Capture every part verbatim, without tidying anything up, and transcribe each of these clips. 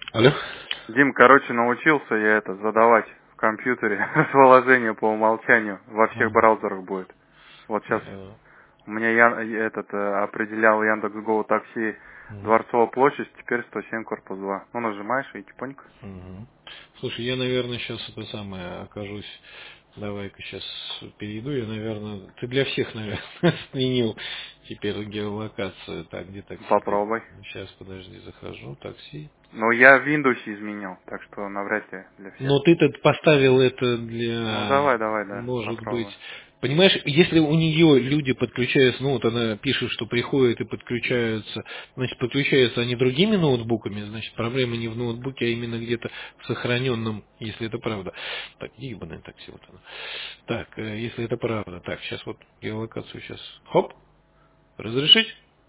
Алло? Дим, короче, научился я это задавать в компьютере расположение по умолчанию. Во всех Ага. браузерах будет. Вот сейчас Э, у меня я, этот э, определял Яндекс.Го такси мгм. Дворцовая площадь, теперь сто семь корпус два. Ну, нажимаешь и тихонько. Мгм. Слушай, я, наверное, сейчас это самое окажусь. Давай-ка сейчас перейду. Я, наверное, ты для всех, наверное, сменил теперь геолокацию. Так, где такси? Попробуй. Сейчас, подожди, захожу. Такси. Ну, я в Windows изменил, так что навряд ли для всех. Но ты-то поставил это Ну, для, давай, давай, да, может быть, попробуй. понимаешь, если у нее люди подключаются, ну вот она пишет, что приходят и подключаются, значит, подключаются они другими ноутбуками, значит, проблема не в ноутбуке, а именно где-то в сохраненном, если это правда. Так, ебаное такси, вот оно. Так, э, если это правда. Так, сейчас вот геолокацию сейчас, хоп, разрешить?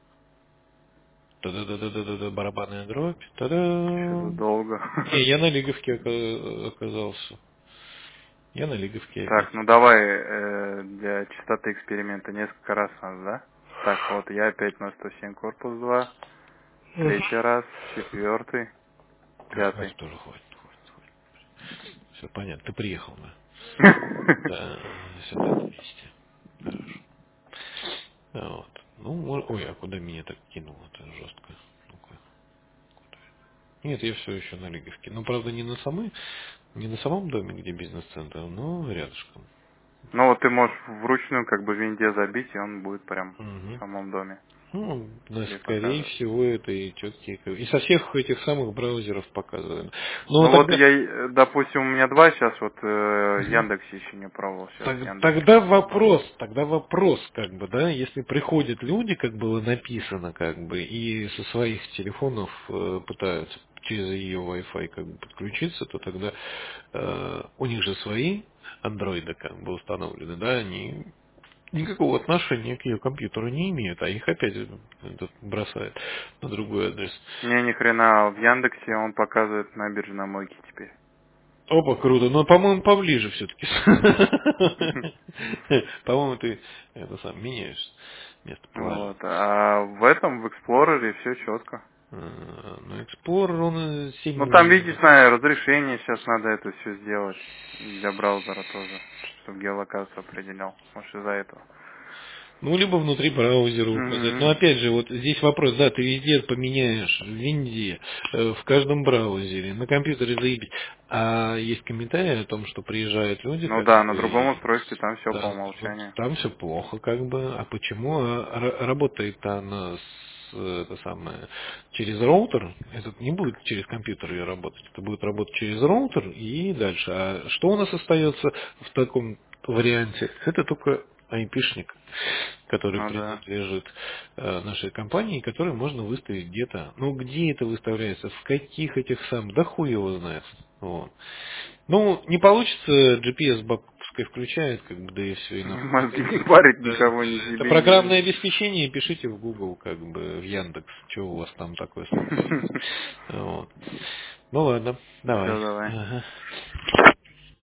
Та-да-да-да-да-да, барабанная дробь, Что-то та-да. долго. Не, я на Лиговке ока- оказался. Я на Лиговке опять. Так, ну давай э, для чистоты эксперимента несколько раз надо, да? Так, вот я опять на сто семь корпус два, третий раз, четвертый, А, пятый. хватит тоже, хватит, хватит, хватит. Все понятно, ты приехал, да? Да, сюда двести. Хорошо. А, вот. Ну, мо- ой, а куда меня так кинуло? Это жестко. Ну-ка. Нет, я все еще на Лиговке. Ну, правда, не на самой, не на самом доме, где бизнес-центр, но рядышком. Ну вот ты можешь вручную как бы в винде забить, и он будет прям в Угу. самом доме Ну, да, тебе скорее показывать. всего, это и четкие. И со всех этих самых браузеров показывают. Но Ну вот тогда... я, э, допустим, у меня два сейчас, вот э, Мгм. Яндекс еще не пробовал, сейчас Так- Яндекс Тогда добавлю. вопрос, тогда вопрос, как бы, да, если приходят люди, как было написано, как бы, и со своих телефонов э, пытаются через ее Wi-Fi как бы подключиться, то тогда э, у них же свои андроиды как бы установлены, да, они никакого отношения к ее компьютеру не имеют, а их опять этот бросает на другой адрес. Не, ни хрена, в Яндексе он показывает набережные мойки теперь. Опа, круто. Но, по-моему, поближе все-таки. По-моему, ты это сам меняешь Вот. местоположение. А в этом, в Эксплорере все четко. Э, Но Explorer, он э, Ну сильно там, уже... видишь, на разрешение сейчас надо это все сделать. Для браузера тоже. Чтобы геолокацию определял. Может из-за этого. Ну, либо внутри браузера указать. Угу. Но опять же, вот здесь вопрос, да, ты везде поменяешь, в винде, э, в каждом браузере, на компьютере заебись. А есть комментарии о том, что приезжают люди, Ну как да, на бы, другом и устройстве там все по да, вот умолчанию. там все плохо, как бы. А почему? А ра- работает она с, э, это самое, через роутер, это не будет через компьютер ее работать, это будет работать через роутер и дальше. А что у нас остается в таком варианте? Это только айпишник, который Ну да. принадлежит э, нашей компании, который можно выставить где-то. Ну, где это выставляется, в каких этих самых, да хуй его знает. Вот. Ну, не получится, джи пи эс баг пускай включает, как бы, да и все. И на- Мозги не парить Да, никого, ни это себе, программное ни обеспечение, пишите в Google, как бы, в Яндекс, что у вас там такое случилось. Вот. Ну ладно, давай. Все, давай. Ага.